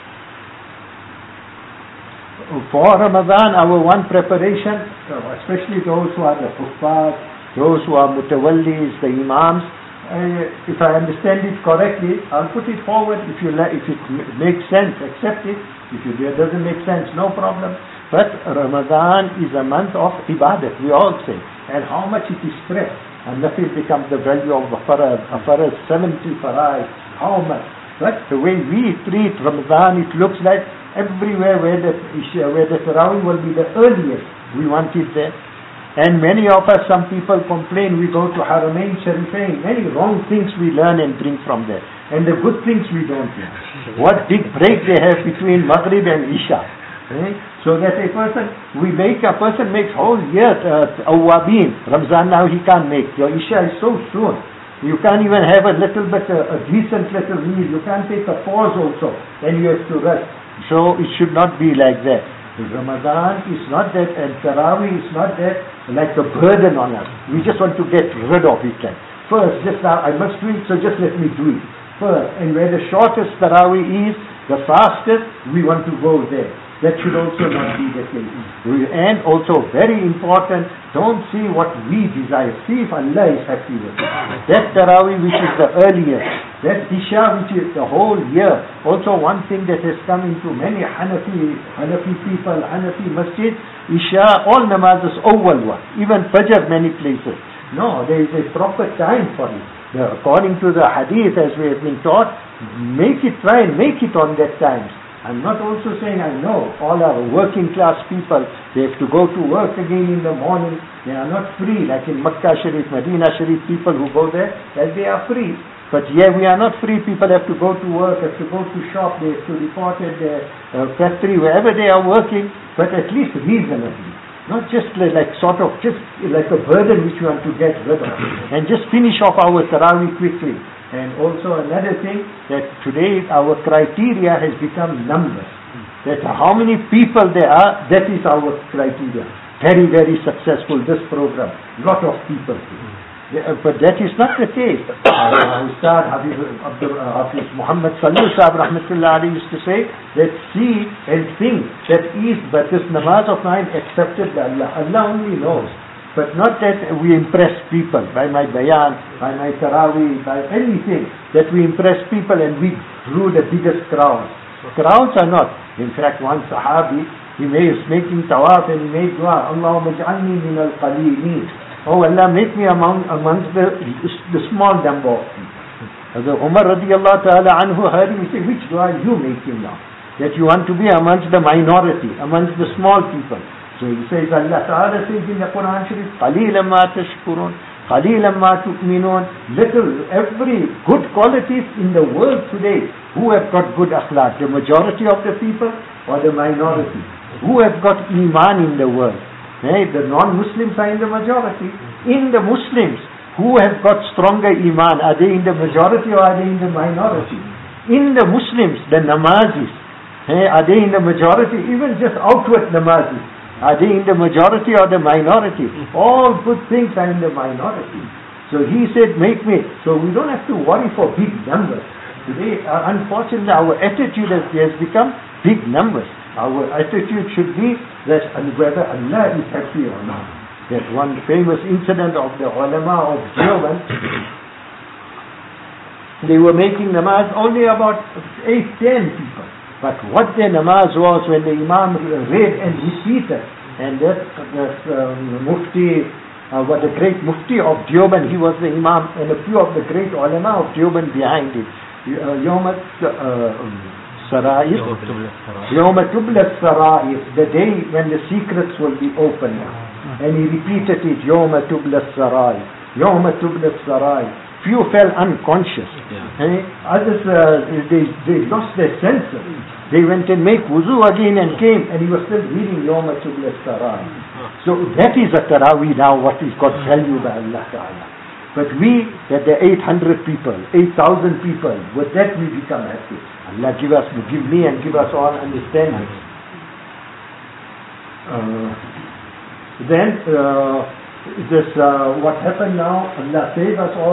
for Ramadan, our one preparation, especially those who are the kuffar, those who are mutawallis, the imams, uh, if I understand it correctly, I'll put it forward. If you like, if it makes sense, accept it. If it doesn't make sense, no problem. But Ramadan is a month of ibadat, we all say, and how much it is spread. And nothing becomes the value of a farad. A farad, seventy farad, how much? But the way we treat Ramadan, it looks like everywhere where the where the Tarawih will be the earliest, we want it there. And many of us, some people complain, we go to Haramain Sharifain, many wrong things we learn and bring from there. And the good things we don't learn. What big break they have between Maghrib and Isha. Eh? So that a person, we make, a person makes whole year, uh, awabin, Ramzan now he can't make. Your Isha is so soon. You can't even have a little bit, uh, a decent little meal. You can't take a pause also. Then you have to rest. So it should not be like that. Ramadan is not that, and Tarawih is not that like a burden on us. We just want to get rid of it. Like, first, just now, I must do it, so just let me do it. First, and where the shortest Tarawih is, the fastest, we want to go there. That should also not be the case. And also very important, don't see what we desire. See if Allah is happy with it. That Tarawih which is the earliest, that Isha which is the whole year. Also one thing that has come into many Hanafi, Hanafi people, Hanafi masjid, Isha, all namazes awwal one. Even Fajr many places. No, there is a proper time for it. The, according to the hadith as we have been taught, make it, try and make it on that time. I'm not also saying, I know all our working class people, they have to go to work again in the morning. They are not free, like in Makkah Sharif, Medina Sharif, people who go there, that they are free. But yeah, we are not free. People have to go to work, have to go to shop, they have to report at their uh, factory, wherever they are working, but at least reasonably. Not just like, like sort of, just like a burden which we want to get rid of. And just finish off our Tarawih quickly. And also another thing, that today our criteria has become numbers. That how many people there are, that is our criteria. Very, very successful, this program. Lot of people. Yeah, but that is not the case. Uh, Ustad Hafiz, Abdul, uh, Hafiz Muhammad Salih Sahib Rahmatullah Ali used to say that see and think that is but this namaz of mine accepted by Allah. Allah only knows. But not that we impress people by my bayan, by my tarawih, by anything, that we impress people and we drew the biggest crowds. Crowds are not. In fact, one sahabi, he was making tawaf and he made dua, Allahumma ja'alni min al-qaleeneen. Oh Allah, make me among amongst the, the small number of people. The Umar radiallahu ta'ala anhu heard him, he said, which dua are you making now? That you want to be amongst the minority, amongst the small people. So he says, Allah Ta'ala says in the Quran Sharif, قَلِيلًا مَا تَشْكُرُونَ قَلِيلًا مَا تُؤْمِنُونَ. Little, every good qualities in the world today, who have got good akhlaq? The majority of the people or the minority? Who have got iman in the world? Hey, the non-Muslims are in the majority. In the Muslims, who have got stronger iman? Are they in the majority or are they in the minority? In the Muslims, the namazis, hey, are they in the majority? Even just outward namazis. Are they in the majority or the minority? All good things are in the minority. So he said, make me. So we don't have to worry for big numbers. Today, uh, unfortunately, our attitude has, has become big numbers. Our attitude should be that whether Allah is happy or not. That one famous incident of the ulama of Deoband, they were making namaz only about eight, ten people. But what their namaz was when the Imam read and repeated, and that, that um, Mufti, uh, what the great Mufti of Deoband, he was the Imam, and a few of the great ulama of Deoband behind it. Yawma Sarair, Yawma Tubla Sarair, the day when the secrets will be opened. And he repeated it, Yawma Tubla Sarair, Yawma Tubla Sarair. Few fell unconscious. Yeah. Eh? Others, uh, they, they lost their senses. They went and make wuzu again and came, and he was still reading Yawma Tubla Sarair. So that is a Tarawih now, what is got value by Allah Ta'ala. But we, that the eight hundred people, eight thousand people, with that we become happy. Allah give us, give me and give us all understanding. Uh, then, uh, this, uh, what happened now, Allah save us all.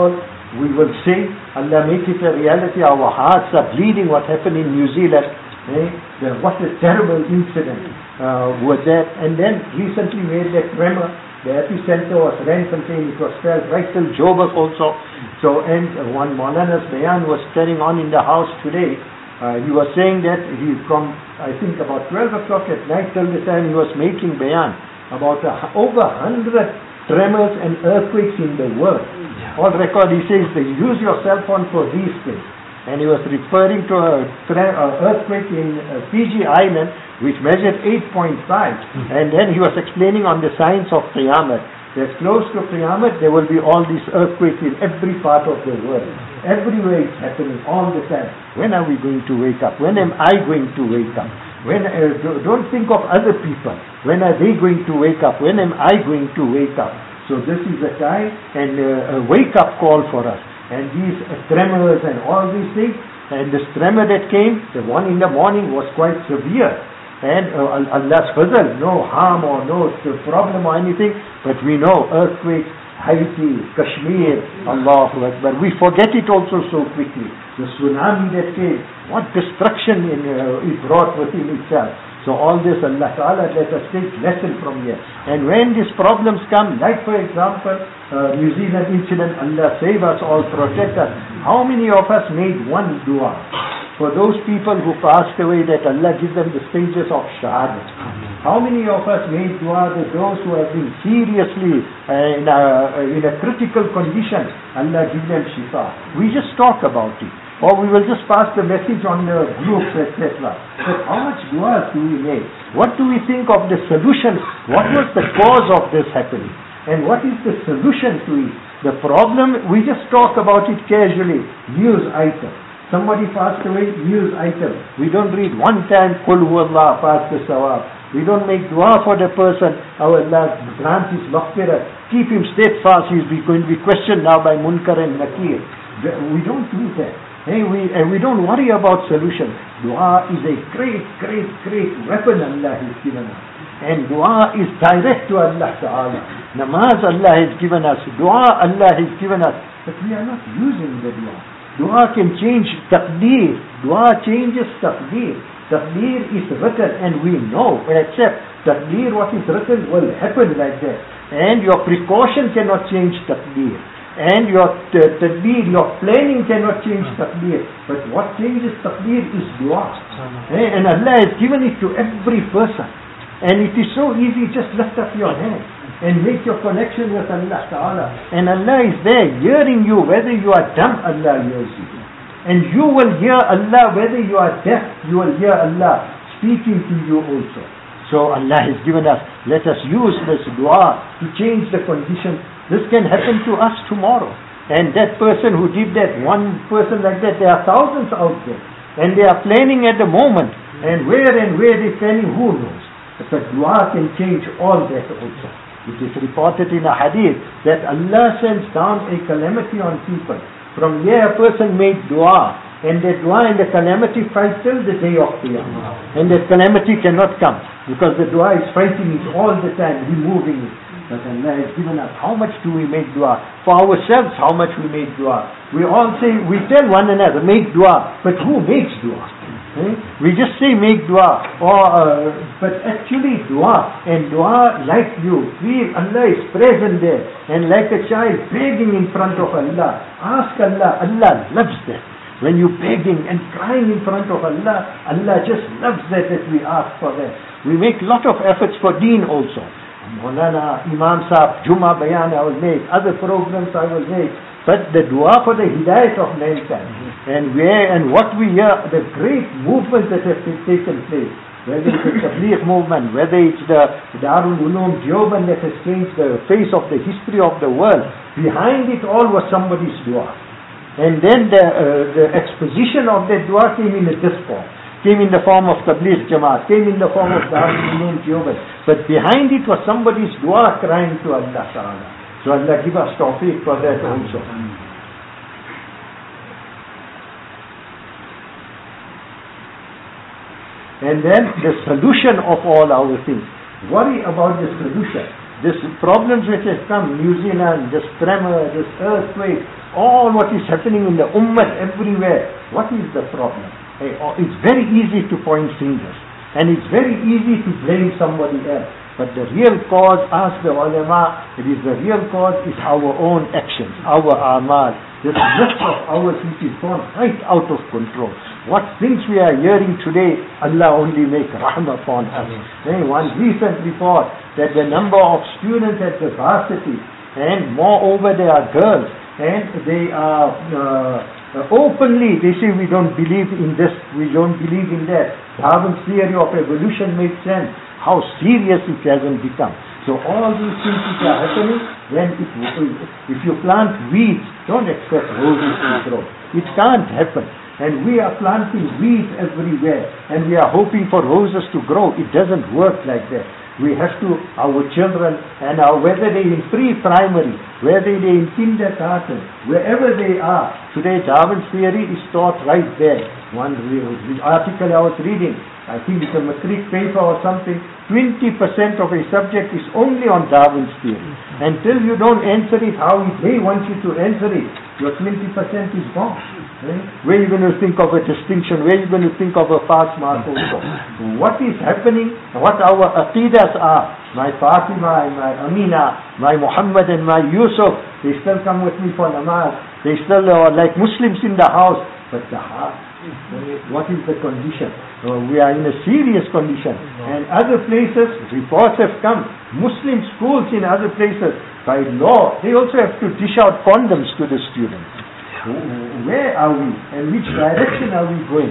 we will say, Allah make it a reality. Our hearts are bleeding. What happened in New Zealand? Eh? The, what a terrible incident uh, was that. And then recently we had that tremor. The epicenter was Randfontein. It was felt right till Joburg also. So, and uh, one Maulana's bayan was carrying on in the house today. Uh, he was saying that he from, I think about twelve o'clock at night till the time he was making bayan, about a, over one hundred tremors and earthquakes in the world. Yeah. On record he says that use your cell phone for these things. And he was referring to a tre- uh, earthquake in uh, Fiji Island which measured eight point five. Mm-hmm. And then he was explaining on the science of Qiyamah. That close to Qiyamah there will be all these earthquakes in every part of the world. Everywhere it's happening all the time. When are we going to wake up? When am I going to wake up? When uh, don't think of other people. When are they going to wake up? When am I going to wake up? So this is a time and uh, a wake-up call for us. And these uh, tremors and all these things. And this tremor that came, the one in the morning was quite severe. And uh, Allah's fazl, no harm or no problem or anything. But we know earthquakes, Haiti, Kashmir, Allahu Akbar. We forget it also so quickly. The tsunami that came, what destruction in, uh, it brought within itself. So all this, Allah Ta'ala, let us take lesson from here. And when these problems come, like for example, uh, New Zealand incident, Allah save us all, protect us. How many of us made one dua for those people who passed away, that Allah give them the stages of Shahadat? How many of us made dua that those who have been seriously uh, in, a, uh, in a critical condition, Allah give them shifa? We just talk about it. Or we will just pass the message on the groups, et cetera. But how much dua do we make? What do we think of the solution? What was the cause of this happening? And what is the solution to it? The problem, we just talk about it casually. News item. Somebody passed away, news item. We don't read one time, Qul huwallah, pass the sawab. We don't make dua for the person. Our Allah grant his maghfirah. Keep him steadfast. He's going to be questioned now by Munkar and Nakir. We don't do that. Hey, we, and we don't worry about solution. Dua is a great, great, great weapon Allah has given us. And dua is direct to Allah Ta'ala. Namaz Allah has given us. Dua Allah has given us. But we are not using the dua. Dua can change taqdeer. Dua changes taqdeer. Taqdeer is written and we know, except taqdeer, what is written will happen like that. And your precaution cannot change taqdeer. And your t- tadbir, your planning cannot change taqdeer. But what changes taqdeer is dua. Eh? And Allah has given it to every person. And it is so easy, just lift up your hand and make your connection with Allah Ta'ala. And Allah is there hearing you, whether you are dumb, Allah hears you. And you will hear Allah, whether you are deaf, you will hear Allah speaking to you also. So Allah has given us, let us use this dua to change the condition. This can happen to us tomorrow. And that person who did that, one person like that, there are thousands out there. And they are planning at the moment. And where and where they are planning, who knows? But dua can change all that also. It is reported in a hadith that Allah sends down a calamity on people. From here a person made dua. And that dua and the calamity fight till the day of Qiyamah. And that calamity cannot come. Because the dua is fighting it all the time, removing it. But Allah has given us, how much do we make dua? For ourselves, how much we make dua? We all say, we tell one another, make dua. But who makes dua? Eh? We just say make dua. Or, uh, but actually dua, and dua like you, feel Allah is present there. And like a child begging in front of Allah. Ask Allah, Allah loves that. When you're begging and crying in front of Allah, Allah just loves that that we ask for that. We make lot of efforts for deen also. Maulana, Imam Sahib, Juma Bayan I will make, other programs I will make, but the dua for the hidayat of mankind. And where and what we hear, the great movement that has taken place, whether it's the Tabligh movement, whether it's the Darul Uloom Deoband that has changed the face of the history of the world, behind it all was somebody's dua. And then the, uh, the exposition of that dua came in this form. Came in the form of Tabligh Jamaat, came in the form of Darul Uloom Deoband. But behind it was somebody's dua crying to Allah Ta'ala. So Allah give us tawfiq for that also. And then the solution of all our things. Worry about the solution. These problems which have come, New Zealand, this tremor, this earthquake, all what is happening in the ummah everywhere, what is the problem? It's very easy to point fingers, and it's very easy to blame somebody else. But the real cause, ask the ulama, it is the real cause is our own actions, our amal. This list of ours which is gone right out of control. What things we are hearing today, Allah only make rahmah upon us. Hey, one recent report that the number of students at the varsity, and moreover they are girls, and they are uh, openly, they say we don't believe in this, we don't believe in that. Darwin's theory of evolution makes sense. How serious it hasn't become. So all these things which are happening, when it, if you plant weeds, don't expect roses to grow. It can't happen. And we are planting weeds everywhere, and we are hoping for roses to grow. It doesn't work like that. We have to, our children, and our, whether they in pre-primary, whether they in kindergarten, wherever they are, today Darwin's theory is taught right there. One article I was reading, I think it's a matric paper or something, twenty percent of a subject is only on Darwin's theory. Until you don't answer it how they want you to answer it, your twenty percent is gone. Right? Where are you going to think of a distinction? Where are you going to think of a pass mark also? What is happening, what our aqidas are, my Fatima and my Amina, my Muhammad and my Yusuf, they still come with me for namaz. They still are like Muslims in the house, but the heart, what is the condition? Uh, we are in a serious condition. And other places, reports have come, Muslim schools in other places, by law, they also have to dish out condoms to the students. Where are we? And which direction are we going?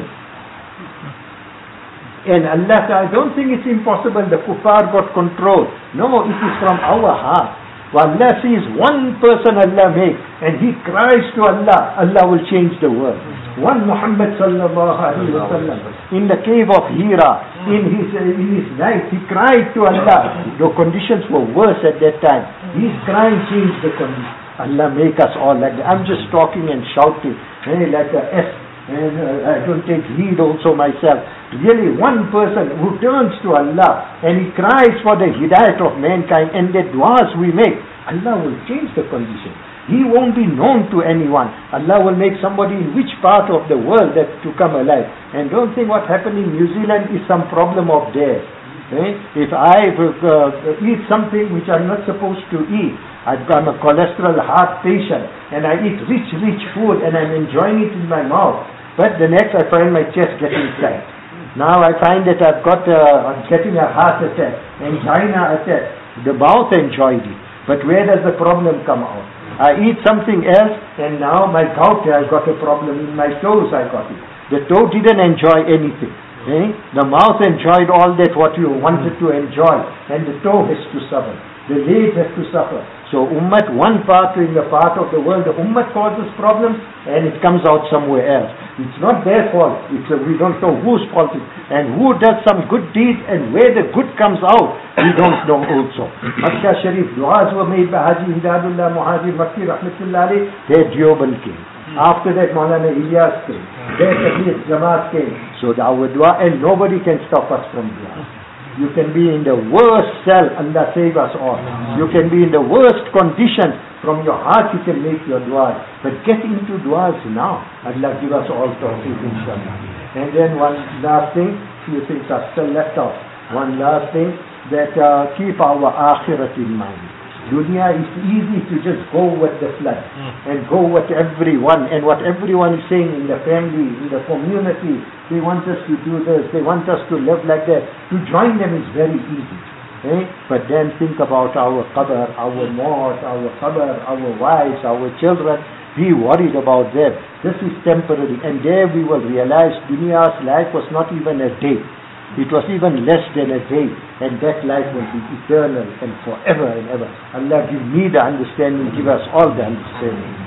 And Allah, I don't think it's impossible the kuffar got control. No, it is from our heart. When Allah sees one person Allah make, and he cries to Allah, Allah will change the world. One Muhammad sallallahu alaihi wasallam in the cave of Hira, in his uh, in his night, he cried to Allah. The conditions were worse at that time. His crying changed the condition. Allah make us all like that. I'm just talking and shouting, hey, like a S, and uh, I don't take heed also myself. Really, one person who turns to Allah and he cries for the hidayat of mankind, and the du'as we make, Allah will change the condition. He won't be known to anyone. Allah will make somebody in which part of the world that to come alive. And don't think what happened in New Zealand is some problem of theirs. Eh? If I uh, eat something which I'm not supposed to eat, I've got a cholesterol heart patient, and I eat rich, rich food, and I'm enjoying it in my mouth. But the next I find my chest getting tight. Now I find that I've got uh, I'm getting a heart attack, angina attack. The mouth enjoyed it. But where does the problem come out? I eat something else, and now my gout, I've got a problem in my toes, I got it. The toe didn't enjoy anything. Eh? The mouth enjoyed all that what you wanted to enjoy, and the toe has to suffer. The leg has to suffer. So Ummah, one part in the part of the world, the Ummah causes problems, and it comes out somewhere else. It's not their fault. It's a, we don't know whose fault it is. And who does some good deed, and where the good comes out, we don't know also. Makkah Sharif, du'as were made by Haji Hidayatullah Muhajir Makki Rahmatullah alayh, their Deoband came. After that, Maulana Ilyas came. Their Tabligh Jamaat came. So our dua, and nobody can stop us from dua. You can be in the worst cell, Allah save us all. You can be in the worst condition. From your heart you can make your dua. But get into duas now. Allah give us all tawfiq, inshallah. And then one last thing, few things are still left out. One last thing, that uh, keep our akhirat in mind. Dunya is easy to just go with the flood and go with everyone, and what everyone is saying in the family, in the community, they want us to do this, they want us to live like that. To join them is very easy. Eh? But then think about our qabr, our maut, our qabr, our wives, our children. Be worried about them. This is temporary, and there we will realize Dunya's life was not even a day. It was even less than a day, and that life will be eternal and forever and ever. Allah give me the understanding, give us all the understanding.